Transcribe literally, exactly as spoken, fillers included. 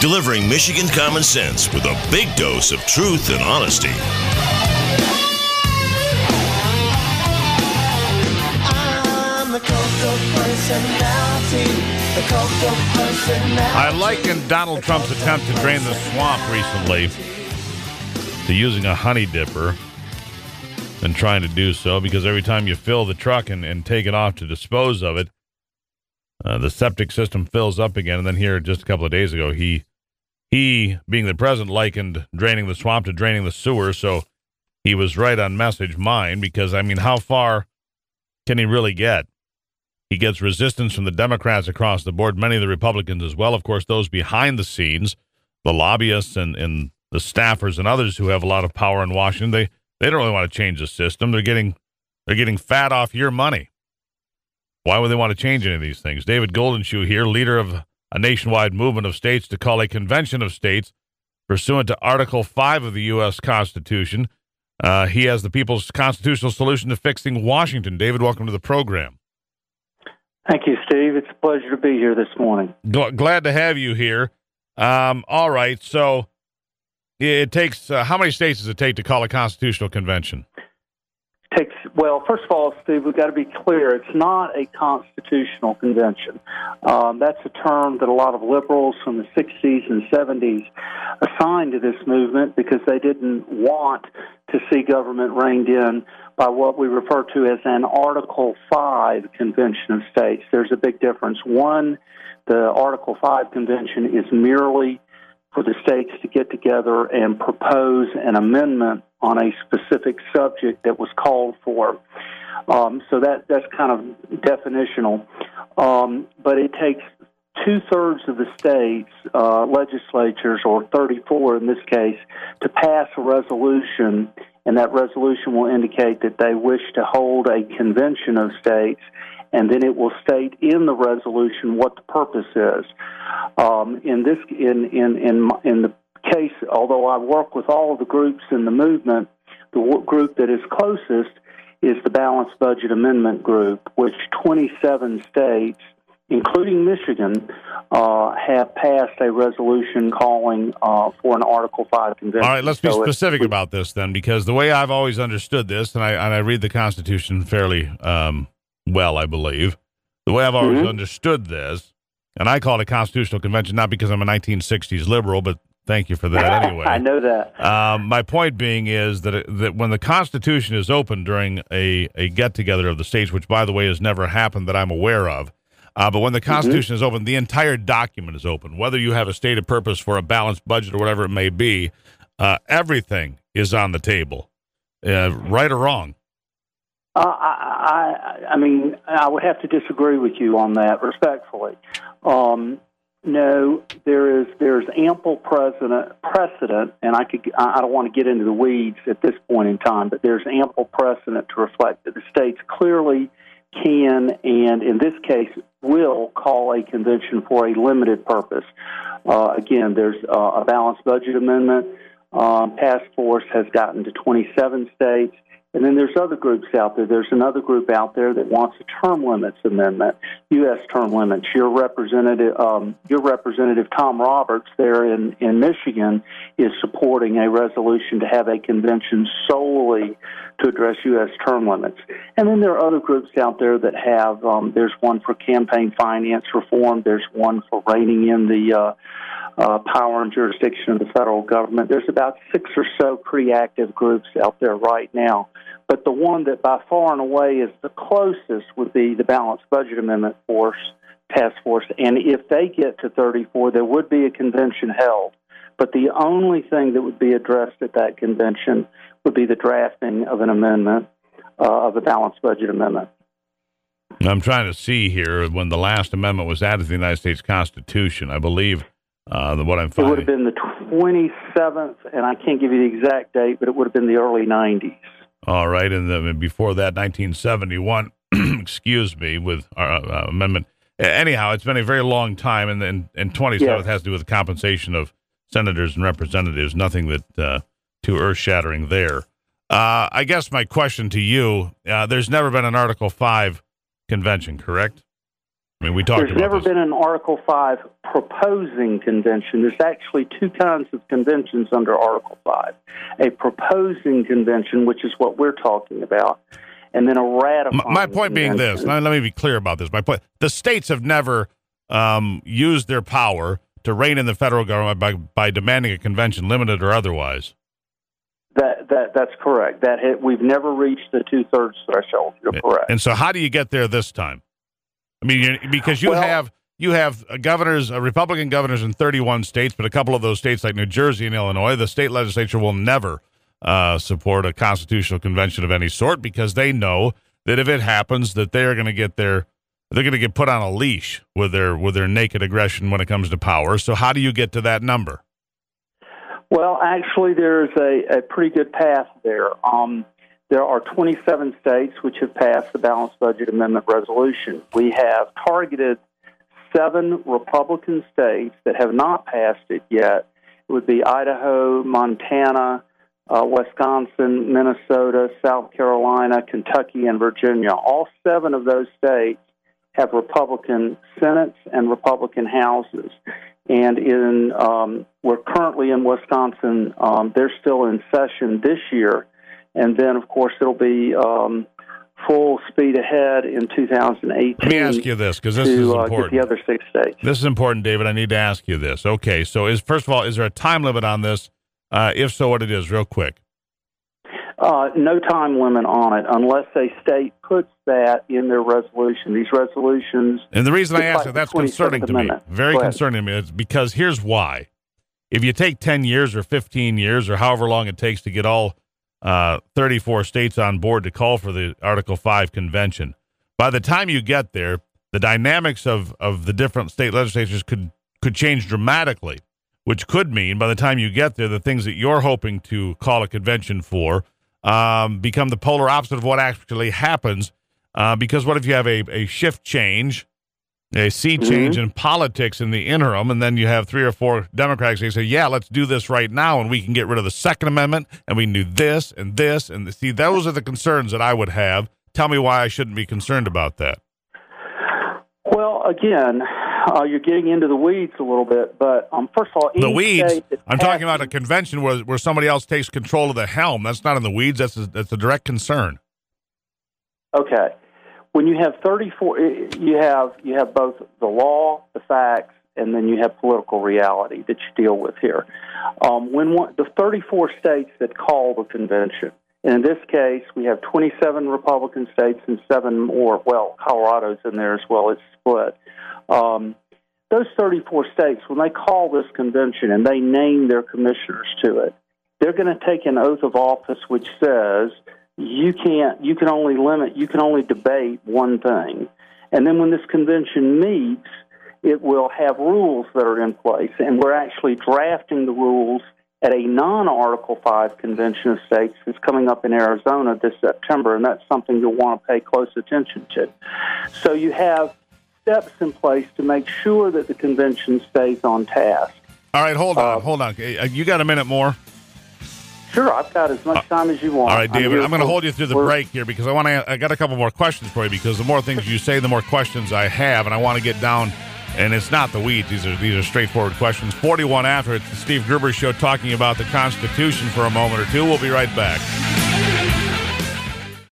delivering Michigan common sense with a big dose of truth and honesty. I'm the Coco personality. The Coco personality. I likened Donald Trump's attempt to drain the swamp recently to using a honey dipper and trying to do so, because every time you fill the truck and, and take it off to dispose of it, uh, the septic system fills up again. And then here just a couple of days ago, he, he being the president, likened draining the swamp to draining the sewer. So he was right on message, mine, because, I mean, how far can he really get? He gets resistance from the Democrats across the board, many of the Republicans as well. Of course, those behind the scenes, the lobbyists and, and the staffers and others who have a lot of power in Washington, they, they don't really want to change the system. They're getting they're getting fat off your money. Why would they want to change any of these things? David Goldenshoe here, leader of a nationwide movement of states to call a convention of states pursuant to Article five of the U S Constitution. Uh, he has the people's constitutional solution to fixing Washington. David, welcome to the program. Thank you, Steve. It's a pleasure to be here this morning. G- glad to have you here. Um, all right, so it takes, uh, how many states does it take to call a constitutional convention? Takes well, first of all, Steve, we've got to be clear. It's not a constitutional convention. Um, that's a term that a lot of liberals from the sixties and seventies assigned to this movement because they didn't want to see government reined in by what we refer to as an Article five Convention of States. There's a big difference. One, the Article five Convention is merely for the states to get together and propose an amendment on a specific subject that was called for. Um, so that that's kind of definitional. Um, but it takes two-thirds of the states' uh, legislatures, or thirty-four in this case, to pass a resolution, and that resolution will indicate that they wish to hold a convention of states, and then it will state in the resolution what the purpose is. Um, in this, in in in in the case, although I work with all of the groups in the movement, the w- group that is closest is the Balanced Budget Amendment Group, which twenty-seven states, including Michigan, uh, have passed a resolution calling uh, for an Article five convention. All right, let's be so specific it, about this then, because the way I've always understood this, and I and I read the Constitution fairly um, well, I believe, the way I've always mm-hmm. understood this, and I call it a constitutional convention not because I'm a nineteen sixties liberal, but thank you for that anyway. I know that. Um, my point being is that it, that when the Constitution is open during a, a get-together of the states, which, by the way, has never happened that I'm aware of, uh, but when the Constitution mm-hmm. is open, the entire document is open. Whether you have a stated purpose for a balanced budget or whatever it may be, uh, everything is on the table, uh, right or wrong. Uh, I, I, I mean, I would have to disagree with you on that, respectfully. Um, no, there is there's ample precedent, precedent, and I could I don't want to get into the weeds at this point in time, but there's ample precedent to reflect that the states clearly can, and in this case, will call a convention for a limited purpose. Uh, again, there's uh, a balanced budget amendment. Um, task force has gotten to twenty-seven states. And then there's other groups out there. There's another group out there that wants a term limits amendment, U S term limits. Your representative, um, your representative Tom Roberts there in, in Michigan is supporting a resolution to have a convention solely to address U S term limits. And then there are other groups out there that have, um, there's one for campaign finance reform. There's one for reining in the uh, uh, power and jurisdiction of the federal government. There's about six or so pretty active groups out there right now. But the one that by far and away is the closest would be the Balanced Budget Amendment Force Task Force. And if they get to thirty-four, there would be a convention held. But the only thing that would be addressed at that convention would be the drafting of an amendment, uh, of a Balanced Budget Amendment. I'm trying to see here when the last amendment was added to the United States Constitution. I believe uh, that what I'm finding. It would have been the twenty-seventh, and I can't give you the exact date, but it would have been the early nineties. All right, and then before that, nineteen seventy-one, excuse me, with our uh, amendment. Anyhow, it's been a very long time, and and, and twenty-seventh yes. has to do with the compensation of senators and representatives, nothing that uh, too earth-shattering there. Uh, I guess my question to you, uh, there's never been an Article five convention, correct? I mean, we talked There's about never this. been an Article five proposing convention. There's actually two kinds of conventions under Article five. A proposing convention, which is what we're talking about, and then a ratifying My, my point being convention. this, now let me be clear about this. My point, the states have never um, used their power to rein in the federal government by, by demanding a convention, limited or otherwise. That that that's correct. That hit, we've never reached the two-thirds threshold. You're correct. And so how do you get there this time? I mean, you, because you Well- have you have governors, uh, Republican governors in thirty-one states, but a couple of those states like New Jersey and Illinois, the state legislature will never uh, support a constitutional convention of any sort because they know that if it happens, that they're going to get their they're going to get put on a leash with their with their naked aggression when it comes to power. So how do you get to that number? Well, actually, there's a, a pretty good path there. Um, there are twenty-seven states which have passed the Balanced Budget Amendment resolution. We have targeted seven Republican states that have not passed it yet. It would be Idaho, Montana, uh, Wisconsin, Minnesota, South Carolina, Kentucky, and Virginia. All seven of those states have Republican Senates and Republican Houses. And in um, we're currently in Wisconsin. Um, they're still in session this year, and then of course it'll be um, full speed ahead in two thousand eighteen. Let me ask you this, because this to, is uh, important. get the other six states. This is important, David. I need to ask you this. Okay, so is first of all, is there a time limit on this? Uh, if so, what it is, real quick. Uh, no time limit on it, unless a state puts that in their resolution. These resolutions. And the reason I Just ask like that, the that's concerning to me. twenty-seventh Very Go ahead. concerning to me. It's because here's why. If you take ten years or fifteen years or however long it takes to get all uh, thirty-four states on board to call for the Article five convention, by the time you get there, the dynamics of, of the different state legislatures could, could change dramatically, which could mean by the time you get there, the things that you're hoping to call a convention for um, become the polar opposite of what actually happens. Uh, because what if you have a, a shift change, a sea change Mm-hmm. in politics in the interim, and then you have three or four Democrats who say, yeah, let's do this right now, and we can get rid of the Second Amendment, and we can do this and this. And see, those are the concerns that I would have. Tell me why I shouldn't be concerned about that. Well, again, uh, you're getting into the weeds a little bit, but um, first of all, The any weeds, state that I'm talking passes- about a convention where, where somebody else takes control of the helm. That's not in the weeds. That's a, that's a direct concern. Okay. When you have thirty-four, you have you have both the law, the facts, and then you have political reality that you deal with here. Um, when one, the thirty-four states that call the convention, and in this case, we have twenty-seven Republican states and seven more. Well, Colorado's in there as well. It's split. Um, those thirty-four states, when they call this convention and they name their commissioners to it, they're going to take an oath of office which says you can't, you can only limit, you can only debate one thing. And then when this convention meets, it will have rules that are in place, and we're actually drafting the rules at a non-Article five convention of states that's coming up in Arizona this September, and that's something you'll want to pay close attention to. So you have steps in place to make sure that the convention stays on task. All right, hold on, Uh, hold on. Uh, You got a minute more? Sure, I've got as much time as you want. All right, David, I'm, here going to for- hold you through the for- break here because I want to. I got a couple more questions for you because the more things you say, the more questions I have, and I want to get down. And it's not the weeds; these are these are straightforward questions. forty-one after it's the Steve Gruber Show, talking about the Constitution for a moment or two. We'll be right back.